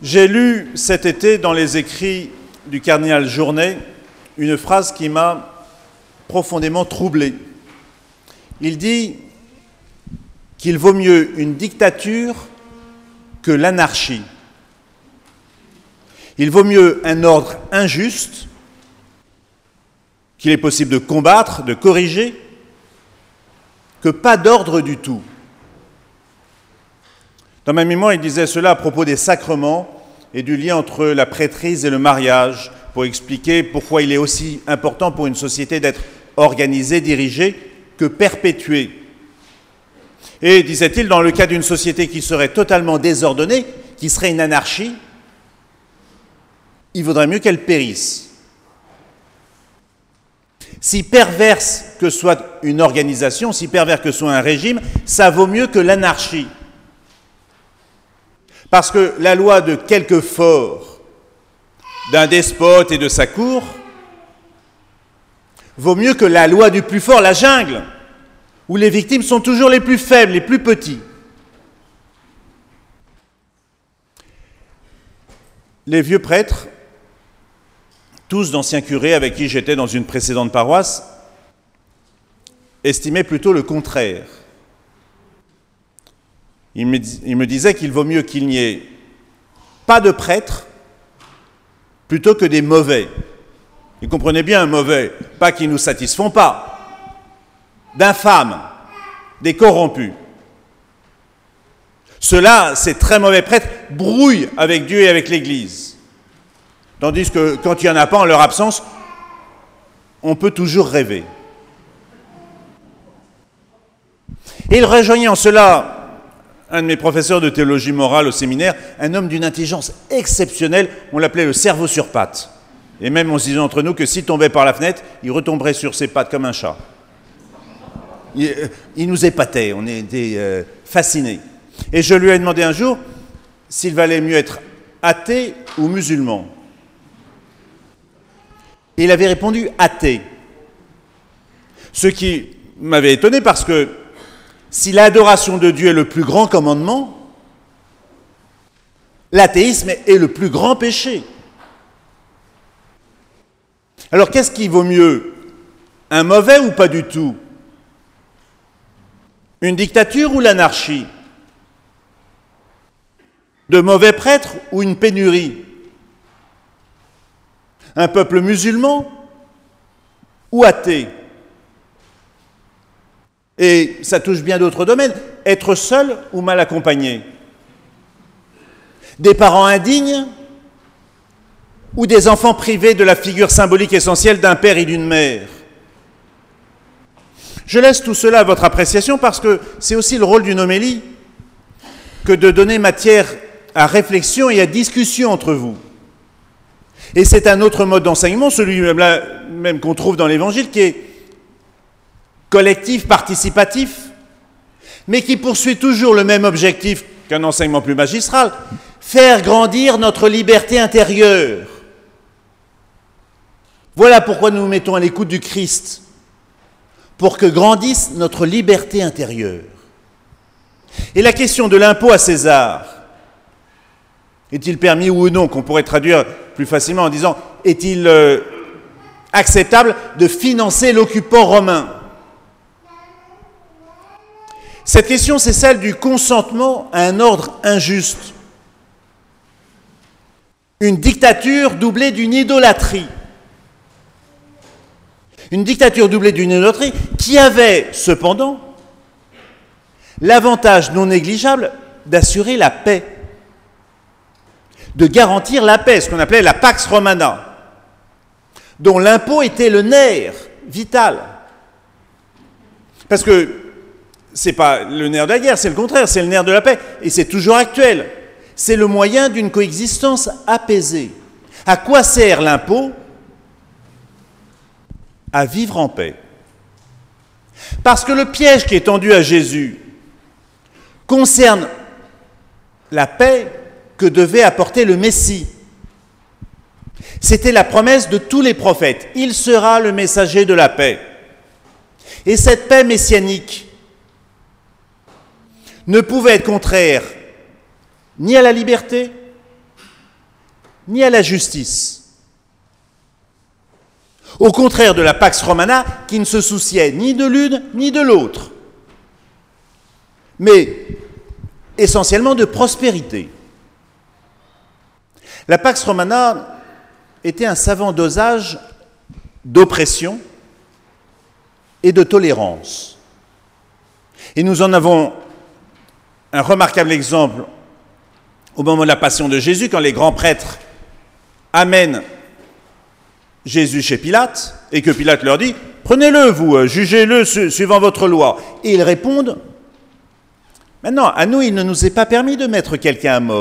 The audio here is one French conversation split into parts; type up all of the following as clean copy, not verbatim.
J'ai lu cet été dans les écrits du cardinal Journet une phrase qui m'a profondément troublé. Il dit qu'il vaut mieux une dictature que l'anarchie. Il vaut mieux un ordre injuste qu'il est possible de combattre, de corriger, que pas d'ordre du tout. Dans ma mémoire, il disait cela à propos des sacrements et du lien entre la prêtrise et le mariage, pour expliquer pourquoi il est aussi important pour une société d'être organisée, dirigée, que perpétuée. Et, disait-il, dans le cas d'une société qui serait totalement désordonnée, qui serait une anarchie, il vaudrait mieux qu'elle périsse. Si perverse que soit une organisation, si pervers que soit un régime, ça vaut mieux que l'anarchie. Parce que la loi de quelques forts, d'un despote et de sa cour, vaut mieux que la loi du plus fort, la jungle, où les victimes sont toujours les plus faibles, les plus petits. Les vieux prêtres, tous d'anciens curés avec qui j'étais dans une précédente paroisse, estimaient plutôt le contraire. Il me disait qu'il vaut mieux qu'il n'y ait pas de prêtres plutôt que des mauvais. Vous comprenez bien un mauvais, pas qui ne nous satisfont pas, d'infâmes, des corrompus. Ceux-là, ces très mauvais prêtres, brouillent avec Dieu et avec l'Église. Tandis que quand il n'y en a pas en leur absence, on peut toujours rêver. Et il rejoignait en cela un de mes professeurs de théologie morale au séminaire, un homme d'une intelligence exceptionnelle, on l'appelait le cerveau sur pattes. Et même on se disait entre nous que s'il tombait par la fenêtre, il retomberait sur ses pattes comme un chat. Il nous épatait, on était fascinés. Et je lui ai demandé un jour s'il valait mieux être athée ou musulman. Et il avait répondu athée. Ce qui m'avait étonné parce que si l'adoration de Dieu est le plus grand commandement, l'athéisme est le plus grand péché. Alors qu'est-ce qui vaut mieux? Un mauvais ou pas du tout? Une dictature ou l'anarchie? De mauvais prêtres ou une pénurie? Un peuple musulman ou athée? Et ça touche bien d'autres domaines. Être seul ou mal accompagné? Des parents indignes ou des enfants privés de la figure symbolique essentielle d'un père et d'une mère? Je laisse tout cela à votre appréciation parce que c'est aussi le rôle d'une homélie que de donner matière à réflexion et à discussion entre vous. Et c'est un autre mode d'enseignement, celui-là même qu'on trouve dans l'Évangile, qui est collectif, participatif, mais qui poursuit toujours le même objectif qu'un enseignement plus magistral, faire grandir notre liberté intérieure. Voilà pourquoi nous nous mettons à l'écoute du Christ, pour que grandisse notre liberté intérieure. Et la question de l'impôt à César, est-il permis ou non, qu'on pourrait traduire plus facilement en disant, est-il acceptable de financer l'occupant romain? Cette question, c'est celle du consentement à un ordre injuste. Une dictature doublée d'une idolâtrie. Une dictature doublée d'une idolâtrie qui avait, cependant, l'avantage non négligeable d'assurer la paix, de garantir la paix, ce qu'on appelait la Pax Romana, dont l'impôt était le nerf vital. Parce que c'est pas le nerf de la guerre, c'est le contraire, c'est le nerf de la paix, et c'est toujours actuel. C'est le moyen d'une coexistence apaisée. À quoi sert l'impôt? À vivre en paix. Parce que le piège qui est tendu à Jésus concerne la paix que devait apporter le Messie. C'était la promesse de tous les prophètes. Il sera le messager de la paix. Et cette paix messianique ne pouvait être contraire ni à la liberté, ni à la justice. Au contraire de la Pax Romana, qui ne se souciait ni de l'une ni de l'autre, mais essentiellement de prospérité. La Pax Romana était un savant dosage d'oppression et de tolérance. Et nous en avons un remarquable exemple au moment de la Passion de Jésus, quand les grands prêtres amènent Jésus chez Pilate, et que Pilate leur dit « Prenez-le, vous, jugez-le suivant votre loi. » Et ils répondent « Maintenant, à nous, il ne nous est pas permis de mettre quelqu'un à mort. »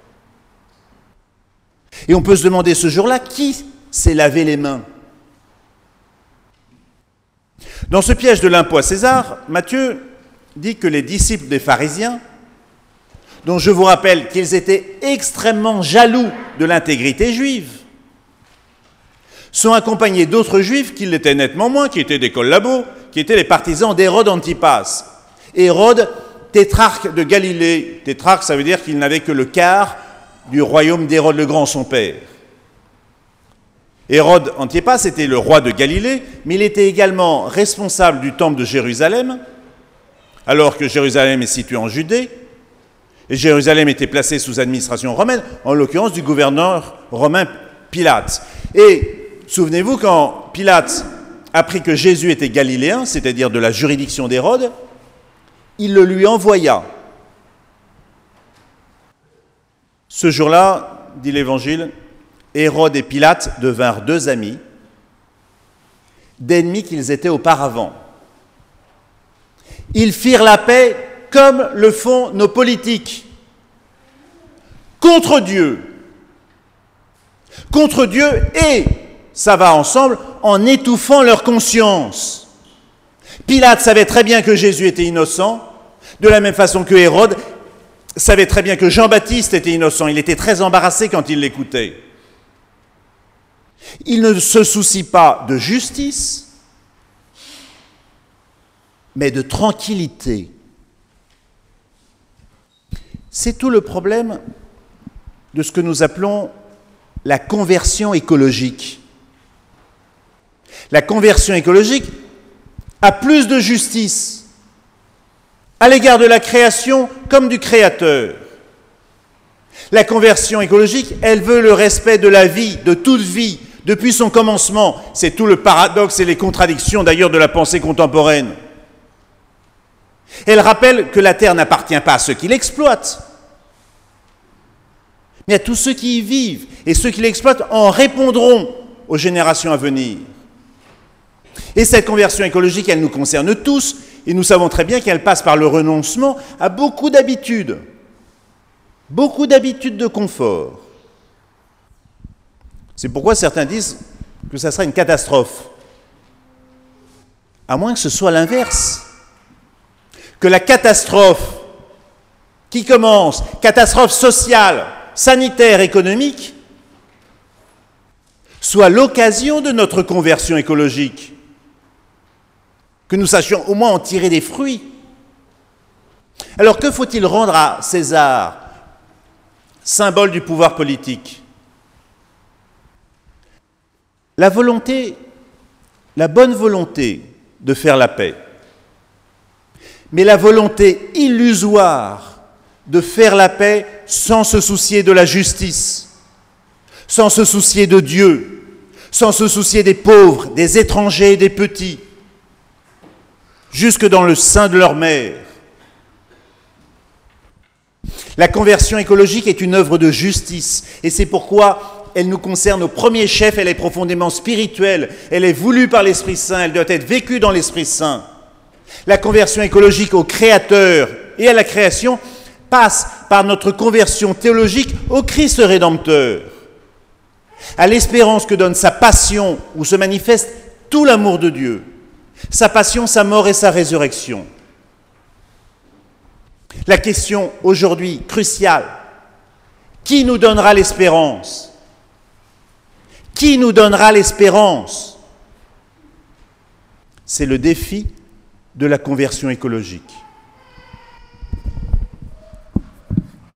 Et on peut se demander ce jour-là, qui s'est lavé les mains? Dans ce piège de l'impôt à César, Matthieu dit que les disciples des pharisiens, dont je vous rappelle qu'ils étaient extrêmement jaloux de l'intégrité juive, sont accompagnés d'autres juifs qui l'étaient nettement moins, qui étaient des collabos, qui étaient les partisans d'Hérode Antipas. Hérode, tétrarque de Galilée. Tétrarque, ça veut dire qu'il n'avait que le quart du royaume d'Hérode le Grand, son père. Hérode Antipas était le roi de Galilée, mais il était également responsable du temple de Jérusalem, alors que Jérusalem est située en Judée, et Jérusalem était placée sous administration romaine, en l'occurrence du gouverneur romain Pilate. Et souvenez-vous, quand Pilate apprit que Jésus était galiléen, c'est-à-dire de la juridiction d'Hérode, il le lui envoya. Ce jour-là, dit l'Évangile, Hérode et Pilate devinrent deux amis, d'ennemis qu'ils étaient auparavant. Ils firent la paix comme le font nos politiques, contre Dieu. Contre Dieu et, ça va ensemble, en étouffant leur conscience. Pilate savait très bien que Jésus était innocent, de la même façon que Hérode savait très bien que Jean-Baptiste était innocent. Il était très embarrassé quand il l'écoutait. Il ne se soucie pas de justice, mais de tranquillité. C'est tout le problème de ce que nous appelons la conversion écologique. La conversion écologique a plus de justice à l'égard de la création comme du Créateur. La conversion écologique, elle veut le respect de la vie, de toute vie, depuis son commencement. C'est tout le paradoxe et les contradictions d'ailleurs de la pensée contemporaine. Elle rappelle que la terre n'appartient pas à ceux qui l'exploitent, mais à tous ceux qui y vivent. Et ceux qui l'exploitent en répondront aux générations à venir. Et cette conversion écologique, elle nous concerne tous, et nous savons très bien qu'elle passe par le renoncement à beaucoup d'habitudes de confort. C'est pourquoi certains disent que ça sera une catastrophe, à moins que ce soit l'inverse. Que la catastrophe qui commence, catastrophe sociale, sanitaire, économique, soit l'occasion de notre conversion écologique. Que nous sachions au moins en tirer des fruits. Alors que faut-il rendre à César, symbole du pouvoir politique? La volonté, la bonne volonté de faire la paix, mais la volonté illusoire de faire la paix sans se soucier de la justice, sans se soucier de Dieu, sans se soucier des pauvres, des étrangers et des petits, jusque dans le sein de leur mère. La conversion écologique est une œuvre de justice, et c'est pourquoi elle nous concerne au premier chef, elle est profondément spirituelle, elle est voulue par l'Esprit Saint, elle doit être vécue dans l'Esprit Saint. La conversion écologique au Créateur et à la création passe par notre conversion théologique au Christ Rédempteur, à l'espérance que donne sa passion, où se manifeste tout l'amour de Dieu, sa passion, sa mort et sa résurrection. La question aujourd'hui cruciale, qui nous donnera l'espérance? Qui nous donnera l'espérance? C'est le défi de la conversion écologique.